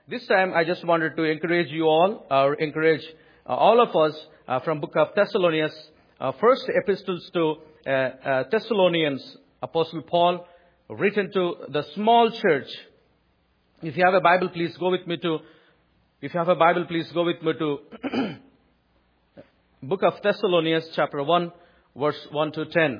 This time I just wanted to encourage you all, or encourage all of us from Book of Thessalonians, first epistles to Thessalonians, Apostle Paul, written to the small church. If you have a Bible, please go with me to Book of Thessalonians, chapter 1, verse 1 to 10.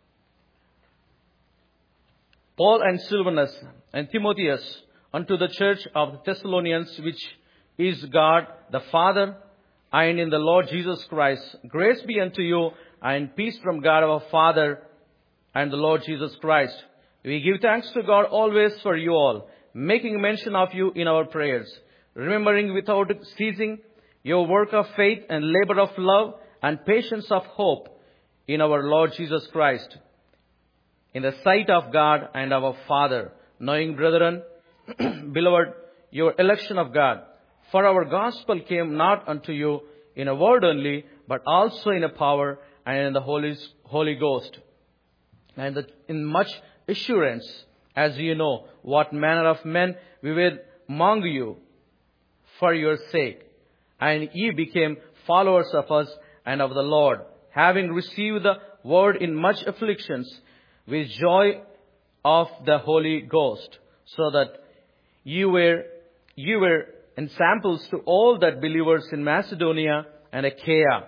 Paul and Silvanus and Timotheus, unto the church of the Thessalonians, which is God the Father, and in the Lord Jesus Christ, grace be unto you, and peace from God our Father and the Lord Jesus Christ. We give thanks to God always for you all, making mention of you in our prayers, remembering without ceasing your work of faith and labor of love and patience of hope in our Lord Jesus Christ, in the sight of God and our Father, knowing, brethren, beloved, your election of God. For our gospel came not unto you in a word only, but also in a power and in the Holy Ghost, and in much assurance, as you know what manner of men we were among you for your sake. And ye became followers of us and of the Lord, having received the word in much afflictions, with joy of the Holy Ghost, so that you were ensamples to all that believers in Macedonia and Achaia,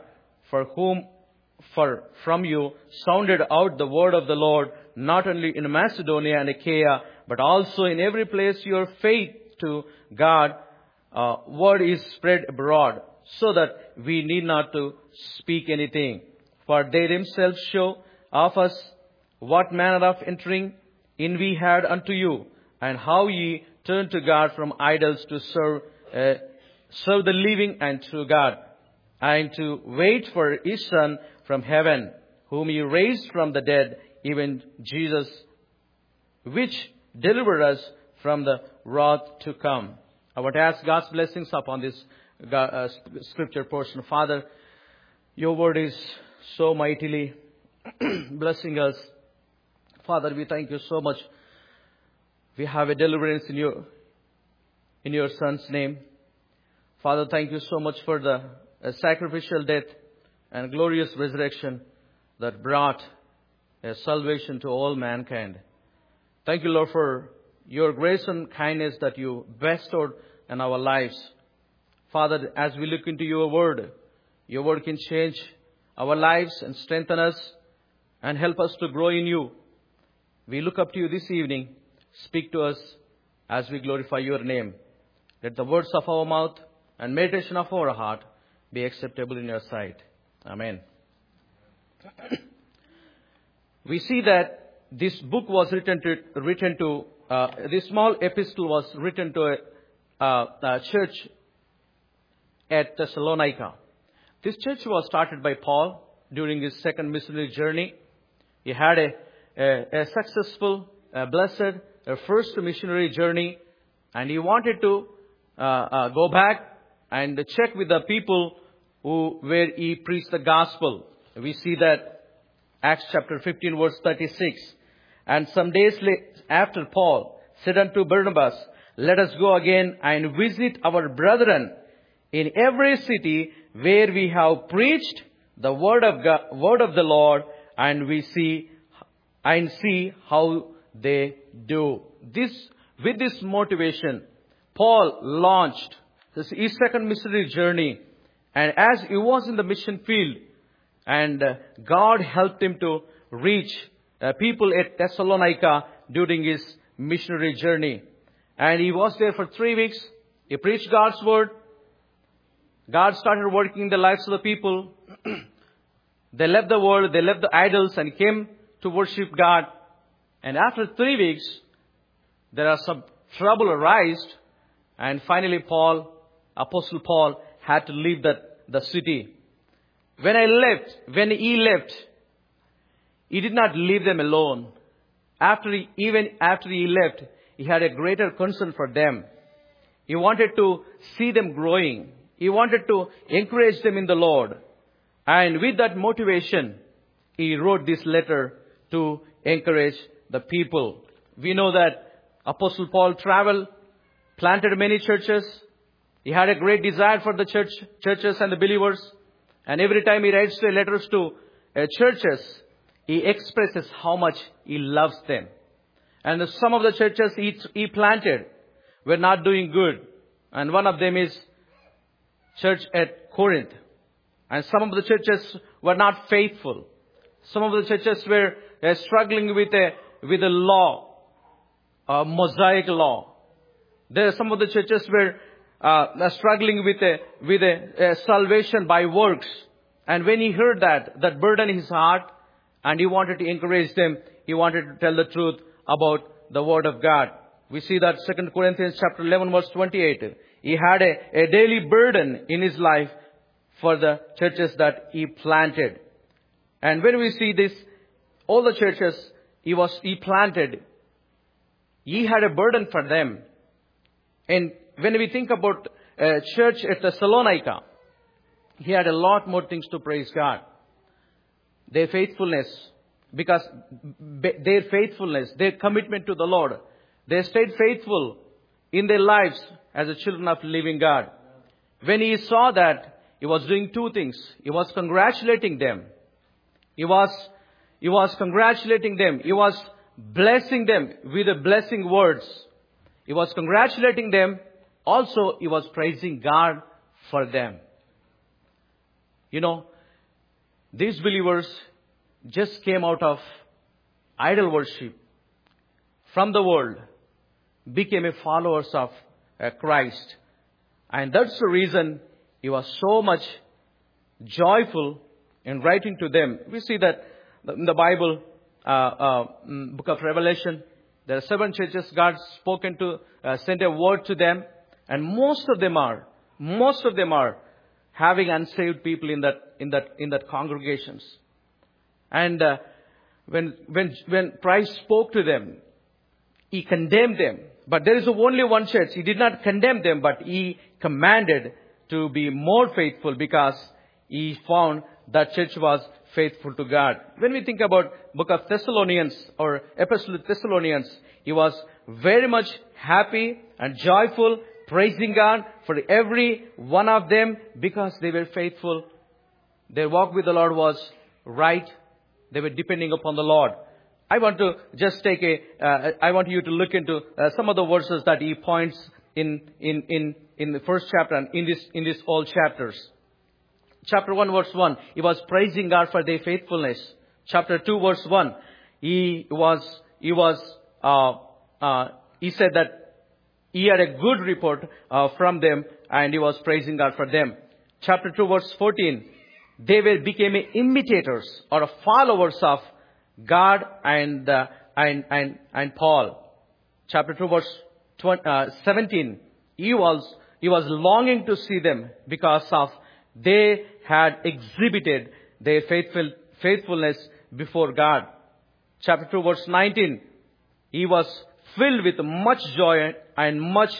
for from you sounded out the word of the Lord, not only in Macedonia and Achaia, but also in every place your faith to God word is spread abroad, so that we need not to speak anything. For they themselves show of us what manner of entering in we had unto you, and how ye turned to God from idols to serve the living and true God, and to wait for His Son from heaven, whom He raised from the dead, even Jesus, which delivered us from the wrath to come. I want to ask God's blessings upon this scripture portion. Father, your word is so mightily blessing us. Father, we thank you so much. We have a deliverance in your Son's name. Father, thank you so much for the sacrificial death and glorious resurrection that brought a salvation to all mankind. Thank you, Lord, for your grace and kindness that you bestowed in our lives. Father, as we look into your word can change our lives and strengthen us and help us to grow in you. We look up to you this evening. Speak to us as we glorify your name. Let the words of our mouth and meditation of our heart be acceptable in your sight. Amen. We see that this book was this small epistle was written to a church at Thessalonica. This church was started by Paul during his second missionary journey. He had a successful, blessed first missionary journey, and he wanted to go back and check with the people where he preached the gospel. We see that Acts chapter 15 verse 36. And some days after, Paul said unto Barnabas, let us go again and visit our brethren in every city where we have preached the word of the Lord, and see how they do. With this motivation, Paul launched his second missionary journey, and as he was in the mission field, and God helped him to reach people at Thessalonica during his missionary journey. And he was there for 3 weeks. He preached God's word. God started working in the lives of the people. They left the world, they left the idols and came to worship God. And after 3 weeks, there are some trouble arised. And finally Apostle Paul had to leave the city. When he left, he did not leave them alone. Even after he left, he had a greater concern for them. He wanted to see them growing. He wanted to encourage them in the Lord. And with that motivation, he wrote this letter to encourage the people. We know that Apostle Paul traveled planted many churches. He had a great desire for the churches and the believers. And every time he writes letters to churches, he expresses how much he loves them. And some of the churches he planted were not doing good. And one of them is church at Corinth. And some of the churches were not faithful. Some of the churches were struggling with a law, a Mosaic law. Some of the churches were struggling with a salvation by works. And when he heard that burden in his heart, and he wanted to encourage them, he wanted to tell the truth about the Word of God. We see that 2 Corinthians chapter 11 verse 28. He had a daily burden in his life for the churches that he planted. And when we see this, all the churches he planted, he had a burden for them. And when we think about church at Thessalonica, he had a lot more things to praise God. Their faithfulness, because their faithfulness, their commitment to the Lord, they stayed faithful in their lives as the children of the living God. When he saw that, he was doing two things. He was congratulating them. He was congratulating them. He was blessing them with the blessing words. He was congratulating them. Also, he was praising God for them. You know, these believers just came out of idol worship from the world, became followers of Christ. And that's the reason he was so much joyful in writing to them. We see that in the Bible, book of Revelation, there are 7 churches God spoken to, sent a word to them. And most of them are having unsaved people in that congregations. And when Christ spoke to them, he condemned them. But there is only one church. He did not condemn them, but he commanded to be more faithful, because he found that church was faithful to God. When we think about book of Thessalonians or Epistle to Thessalonians, he was very much happy and joyful, praising God for every one of them, because they were faithful. Their walk with the Lord was right. They were depending upon the Lord. I want to just I want you to look into some of the verses that he points in the first chapter and in this all chapters. Chapter 1 verse 1, he was praising God for their faithfulness. Chapter 2 verse 1, he said that he had a good report from them, and he was praising God for them. Chapter 2 verse 14, they became imitators or followers of God and Paul. Chapter 2 verse 17, he was longing to see them, because of they had exhibited their faithfulness before God. Chapter 2 verse 19, he was filled with much joy and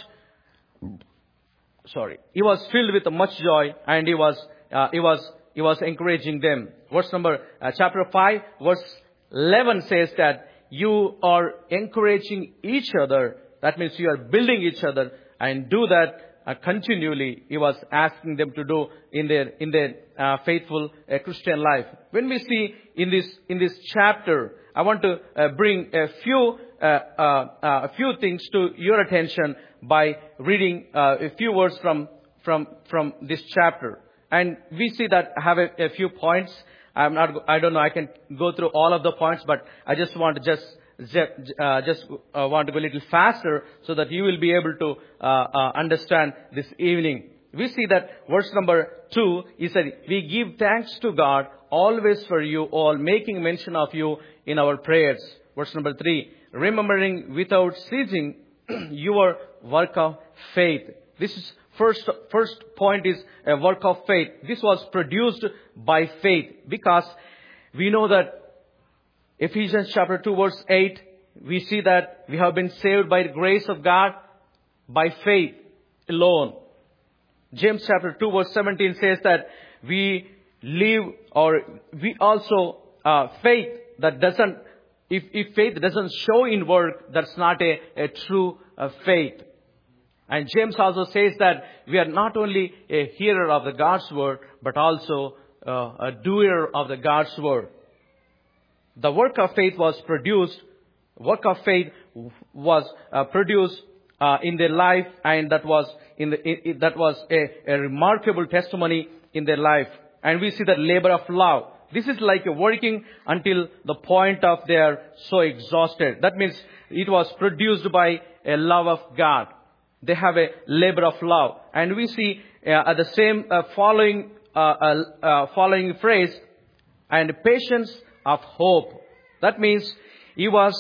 he was filled with much joy, and he was encouraging them. Chapter 5 verse 11 says that you are encouraging each other. That means you are building each other, and do that continually. He was asking them to do in their faithful Christian life. When we see in this chapter, I want to bring a few things to your attention by reading a few words from this chapter. And we see that I have a few points. I don't know, I can go through all of the points, but I just want to want to go a little faster, so that you will be able to understand this evening. We see that verse number 2, he said, we give thanks to God always for you all, making mention of you in our prayers. Verse number 3, remembering without ceasing your work of faith. This is first point is a work of faith. This was produced by faith, because we know that Ephesians chapter 2 verse 8, we see that we have been saved by the grace of God by faith alone. James chapter 2 verse 17 says that we also faith that doesn't, if faith doesn't show in work, that's not a true faith. And James also says that we are not only a hearer of the God's word, but also a doer of the God's word. The work of faith was produced in their life, and that was a remarkable testimony in their life. And we see that labor of love. This is like working until the point of they are so exhausted. That means it was produced by a love of God. They have a labor of love. And we see the same following phrase, and patience of hope. That means he was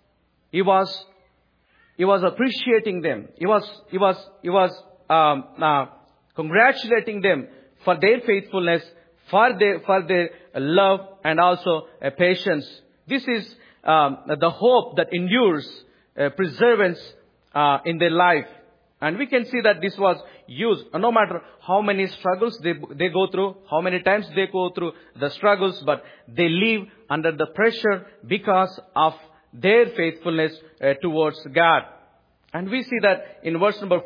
appreciating them. He was congratulating them for their faithfulness, for their love, and also patience. This is the hope that endures, perseverance in their life. And we can see that this was used, no matter how many struggles they go through, how many times they go through the struggles, but they live under the pressure because of their faithfulness towards God. And we see that in verse number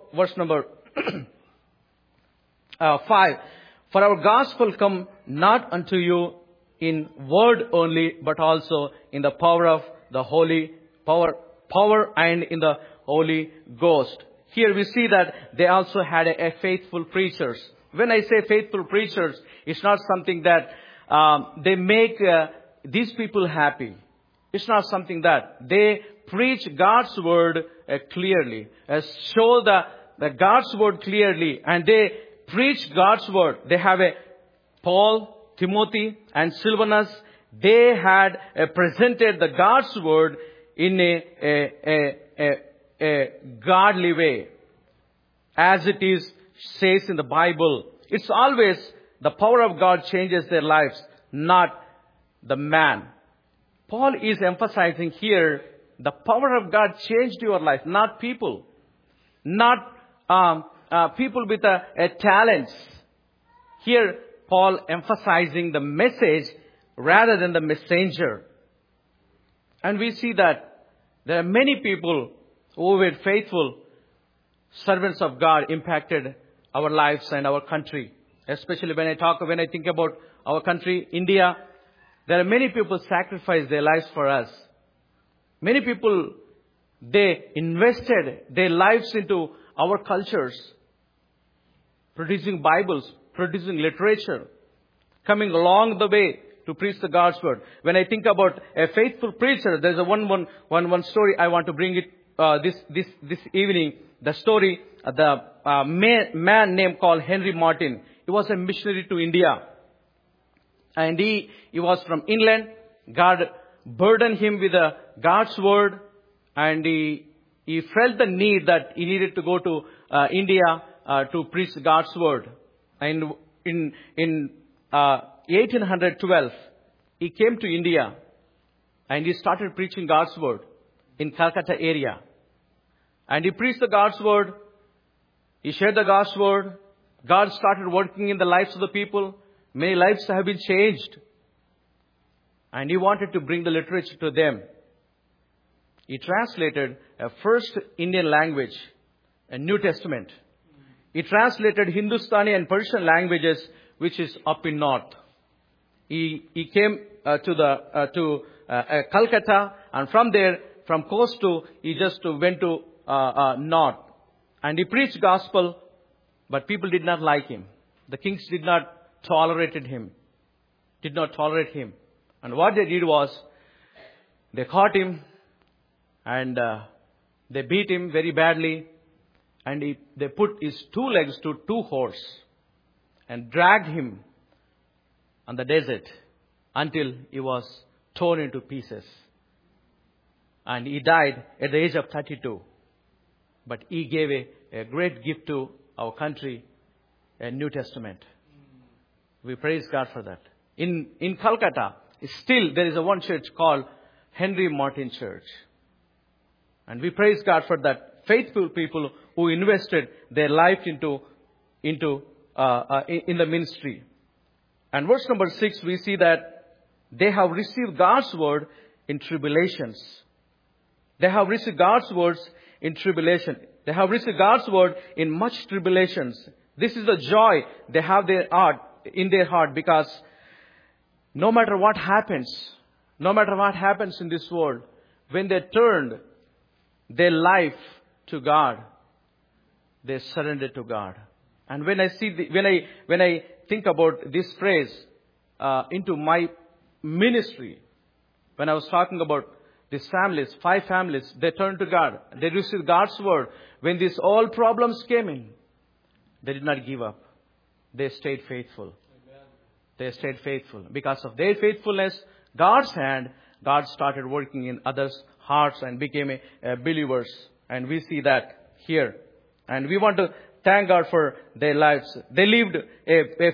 5. For our gospel come not unto you in word only, but also in the power of the Holy power and in the Holy Ghost. Here we see that they also had a faithful preachers. When I say faithful preachers, it's not something that they make these people happy. It's not something that they preach God's word clearly, show the God's word clearly, and they preach God's word. They have a Paul, Timothy, and Silvanus. They had presented the God's word in a godly way, as it is says in the Bible. It's always the power of God changes their lives, not the man. Paul is emphasizing here the power of God changed your life, not people, not people with a talents. Here Paul emphasizing the message rather than the messenger. And we see that there are many people who were faithful servants of God impacted our lives and our country. Especially when I think about our country, India, there are many people sacrifice their lives for us. Many people, they invested their lives into our cultures, producing Bibles, producing literature, coming along the way to preach the God's word. When I think about a faithful preacher, there's one story I want to bring it this evening. The story, the man named called Henry Martyn. He was a missionary to India. And he was from England. God burdened him with God's word. And he felt the need that he needed to go to India to preach God's word. And in 1812, he came to India. And he started preaching God's word in Calcutta area. And he preached the God's word. He shared the God's word. God started working in the lives of the people. Many lives have been changed. And he wanted to bring the literature to them. He translated a first Indian language, a New Testament. He translated Hindustani and Persian languages, which is up in north. He came to Calcutta, and from there, from coast to, he just went to north. And he preached gospel, but people did not like him. The kings did not tolerate him. And what they did was, they caught him, and they beat him very badly. And they put his 2 legs to 2 horses and dragged him on the desert until he was torn into pieces. And he died at the age of 32. But he gave a great gift to our country, a New Testament. We praise God for that. In Calcutta, still there is one church called Henry Martyn Church. And we praise God for that. Faithful people who invested their life into in the ministry. And verse number 6, we see that they have received God's word in tribulations. They have received God's words in tribulation. They have received God's word in much tribulations. This is the joy they have in their heart, because no matter what happens in this world, when they turned their life to God, they surrendered to God. And when I think about this phrase into my ministry, when I was talking about these families, 5 families, they turned to God. They received God's word. When these all problems came in, they did not give up. They stayed faithful. Amen. They stayed faithful. Because of their faithfulness, God's hand, God started working in others' hearts and became believers. And we see that here. And we want to thank God for their lives. They lived a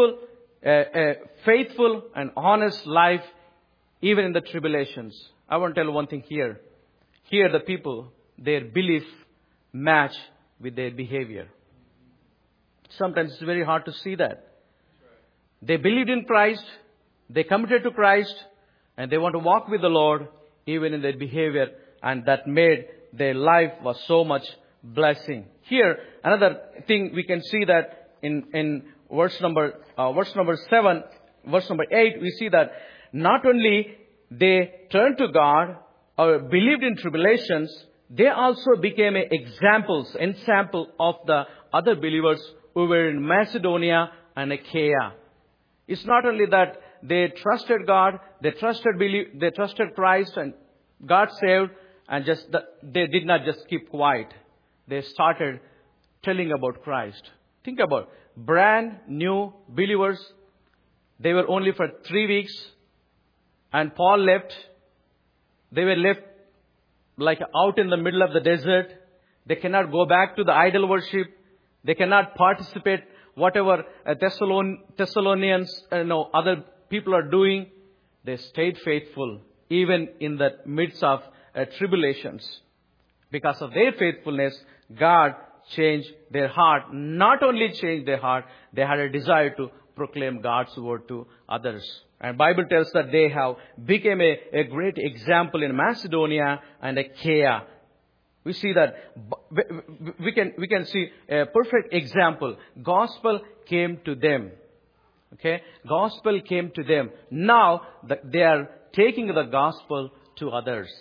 faithful and honest life, even in the tribulations. I want to tell one thing here. Here the people, their belief match with their behavior. Sometimes it's very hard to see that. They believed in Christ, they committed to Christ, and they want to walk with the Lord even in their behavior, and that made their life was so much blessing. Here, another thing we can see that in verse number 7, verse number 8, we see that not only they turned to God or believed in tribulations, they also became example of the other believers who were in Macedonia and Achaia. It's not only that they trusted God, they trusted Christ, and God saved, and they did not just keep quiet. They started telling about Christ. Think about brand new believers. They were only for 3 weeks, and Paul left. They were left like out in the middle of the desert. They cannot go back to the idol worship. They cannot participate whatever Thessalonians, other people are doing. They stayed faithful even in the midst of tribulations. Because of their faithfulness, God changed their heart. Not only changed their heart, they had a desire to proclaim God's word to others. And Bible tells that they have become a great example in Macedonia and Achaia. We see that we can see a perfect example. Gospel came to them. Okay, gospel came to them. Now they are taking the gospel to others.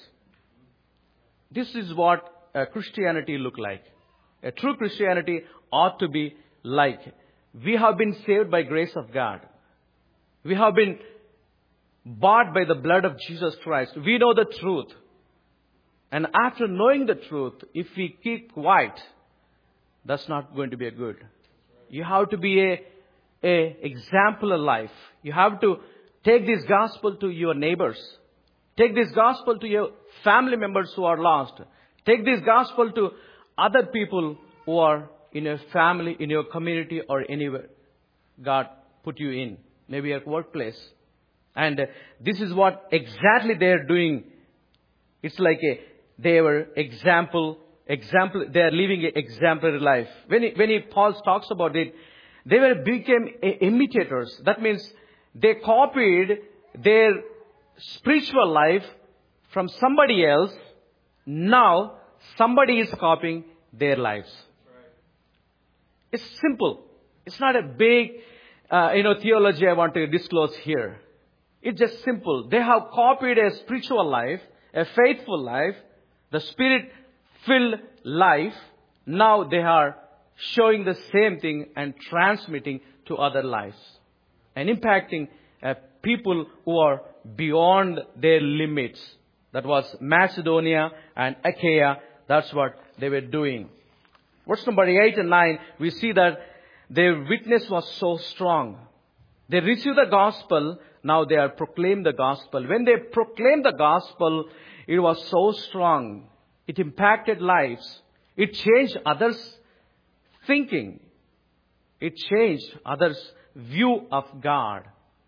This is what Christianity look like. A true Christianity ought to be like. We have been saved by grace of God. We have been bought by the blood of Jesus Christ. We know the truth. And after knowing the truth, if we keep quiet, that's not going to be a good. You have to be a exemplar life. You have to take this gospel to your neighbors. Take this gospel to your family members who are lost. Take this gospel to other people who are in your family, in your community, or anywhere God put you in. Maybe at workplace. And this is what exactly they are doing. It's like they were example. They are living an exemplary life. When Paul talks about it, they became imitators. That means they copied their spiritual life from somebody else. Now somebody is copying their lives. It's simple. It's not a big, theology I want to disclose here. It's just simple. They have copied a spiritual life, a faithful life, the Spirit-filled life. Now they are showing the same thing and transmitting to other lives and impacting people who are beyond their limits. That was Macedonia and Achaia. That's what they were doing. Verse number 8 and 9, we see that their witness was so strong. They received the gospel. Now they are proclaimed the gospel. When they proclaimed the gospel, it was so strong. It impacted lives. It changed others' thinking. It changed others' view of God.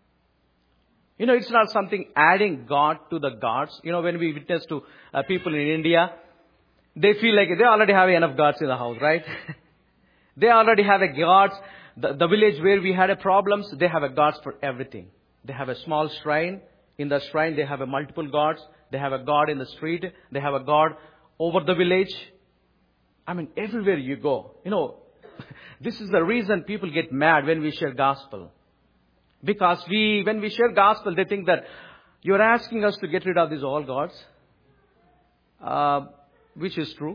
It's not something adding God to the gods. When we witness to people in India, they feel like they already have enough gods in the house, right? They already have a gods. The village where we had problems, they have a gods for everything. They have a small shrine. In the shrine, they have a multiple gods. They have a god in the street. They have a god over the village. I mean, everywhere you go. This is the reason people get mad when we share gospel. Because when we share gospel, they think that you're asking us to get rid of these all gods. Which is true.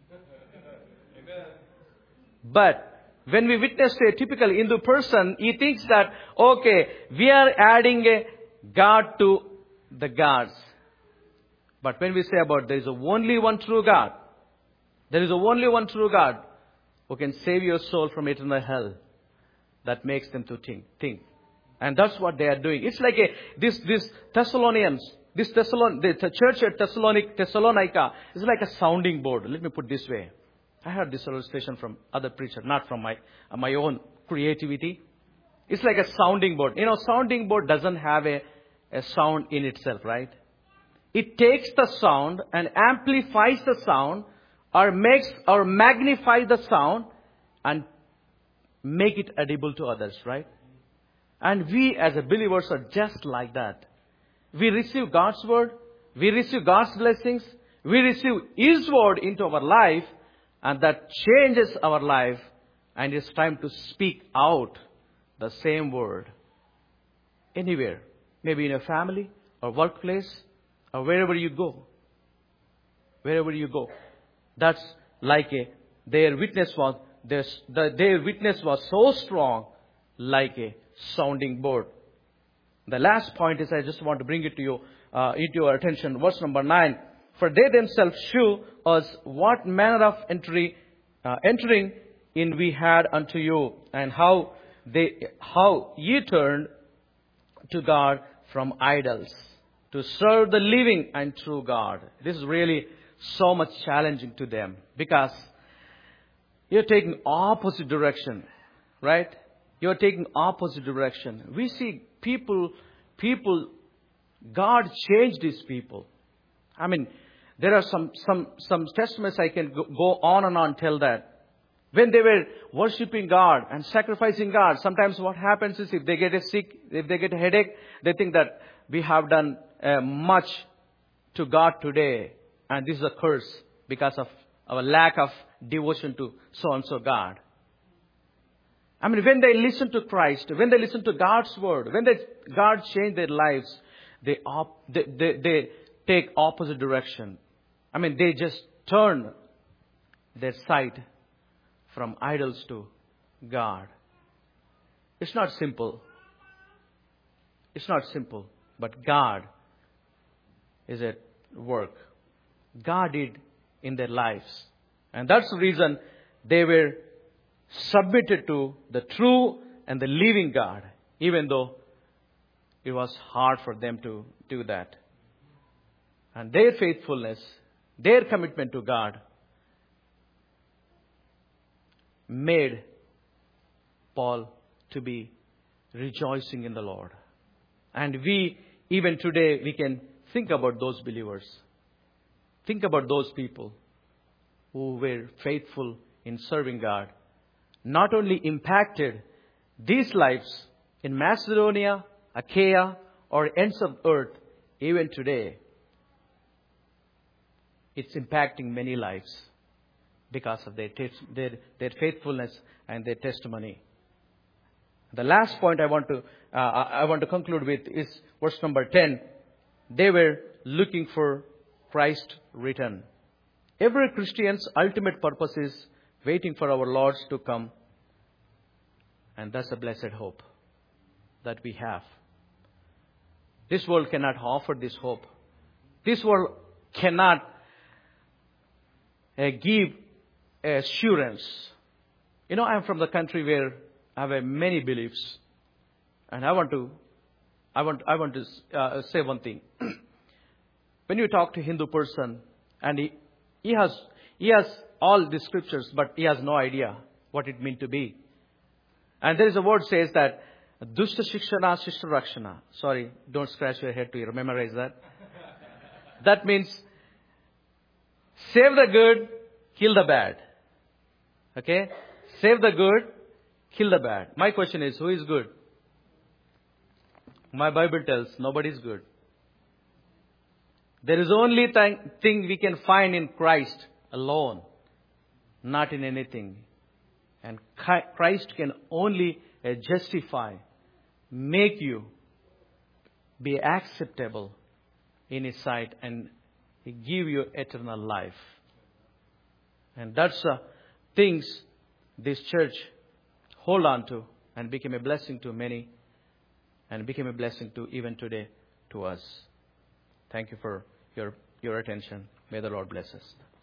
But when we witness to a typical Hindu person, he thinks that, okay, we are adding a God to the gods. But when we say about there is only one true God, there is only one true God who can save your soul from eternal hell, that makes them to think. And that's what they are doing. It's like this Thessalonians, the church at Thessalonica is like a sounding board. Let me put it this way. I heard this illustration from other preacher, not from my own creativity. It's like a sounding board. Sounding board doesn't have a sound in itself, right? It takes the sound and amplifies the sound, or magnifies the sound and make it audible to others, right? And we as a believers are just like that. We receive God's word, we receive God's blessings, we receive His word into our life, and that changes our life, and it's time to speak out the same word. Anywhere. Maybe in a family or workplace or wherever you go. Wherever you go. That's like their witness was so strong, like a sounding board. The last point is, I just want to bring it to you, into your attention. Verse number 9. For they themselves shew us what manner of entering in we had unto you, and how ye turned to God from idols, to serve the living and true God. This is really so much challenging to them, because you're taking opposite direction, right? You're taking opposite direction. We see people, God changed these people. I mean, there are some testimonies I can go on and on tell that. When they were worshipping God and sacrificing God, sometimes what happens is if they get if they get a headache, they think that we have done much to God today, and this is a curse because of our lack of devotion to so-and-so God. I mean, when they listen to Christ, when they listen to God's word, when God changed their lives, they take opposite direction. I mean, they just turn their sight from idols to God. It's not simple. It's not simple. But God is at work. God did in their lives. And that's the reason they were submitted to the true and the living God, even though it was hard for them to do that. And their faithfulness, their commitment to God made Paul to be rejoicing in the Lord. And even today, we can think about those believers. Think about those people who were faithful in serving God. Not only impacted these lives in Macedonia, Achaia, or ends of earth, even today, it's impacting many lives because of their faithfulness and their testimony. The last point I want to conclude with is verse number 10. They were looking for Christ's return. Every Christian's ultimate purpose is waiting for our Lord to come. And that's a blessed hope that we have. This world cannot offer this hope. This world cannot give assurance. I'm from the country where I have many beliefs, and I want to say one thing. When you talk to a Hindu person, and he has all the scriptures, but he has no idea what it means to be. And there is a word says that Dushta Shikshana Shishta Rakshana. Sorry, don't scratch your head to memorize that. That means save the good, kill the bad. Okay? Save the good, kill the bad. My question is, who is good? My Bible tells nobody is good. There is only thing we can find in Christ alone. not in anything. And Christ can only justify, make you be acceptable in His sight and give you eternal life. And that's the things this church hold on to and became a blessing to many and became a blessing to even today to us. Thank you for your attention. May the Lord bless us.